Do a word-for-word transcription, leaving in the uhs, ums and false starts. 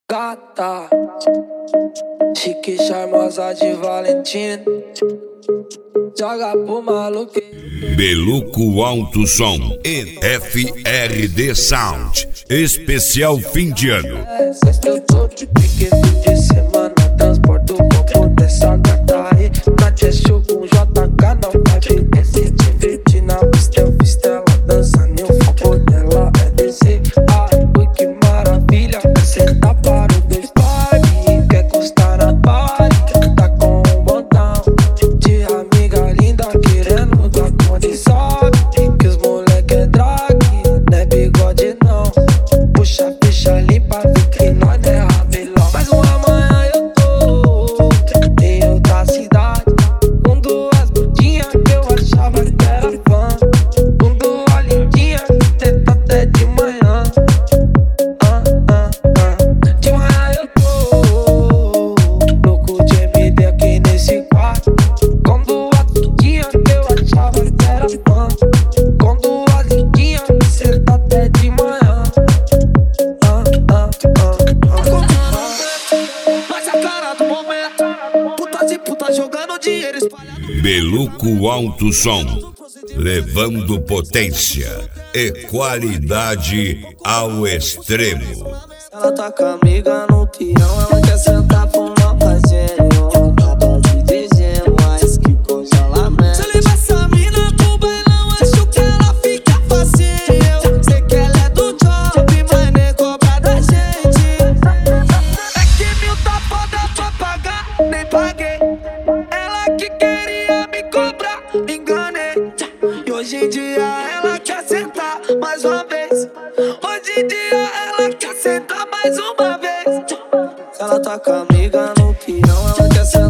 Gata, chique charmosa de Valentino, joga pro maluco. Beluco Alto Som e F R D Sound, especial fim de ano. Sexta eu tô de pique, fim de semana, transporto o corpo dessa gata aí. Na Cheshire com J K, não vai querer se divertir na pista. Eu fiz ela dançando e o foco dela é descer. Ai, ui, que maravilha, senta para o dois party. Quer encostar na party, tá com um botão de amiga linda querendo dar conta. Sabe que os moleque é drag, não é bigode não. Puxa a ficha limpa, vê que nós não é rabelão. Mas uma manhã eu tô em outra cidade, com duas gordinhas que eu achava que era fã, com duas lindinhas que tenta até de manhã. ah, ah, ah. De manhã eu tô louco de M D aqui nesse quarto, com duas gordinhas que eu achava que era fã, com duas lindinhas que senta até de manhã. ah, ah, ah, ah. Mas a cara do momento, putas e putas jogando dinheiro espalhado. Beluco Alto Som, levando potência e qualidade ao extremo. Ela tá com a amiga no peão, ela quer sentar pro mal fazendo na dose de gelo, mas que congelamento. Se eu levar essa mina pro bailão, acho que ela fica facinho. Sei que ela é do job, mas nem cobra da gente. É que mil tá foda pra pagar, nem paguei. Ela que queria me cobrar, me enganei. E hoje em dia ela quer sentar mais uma vez. Hoje em dia ela quer sentar mais uma vez. Ela tá com a amiga no peão, ela quer sentar.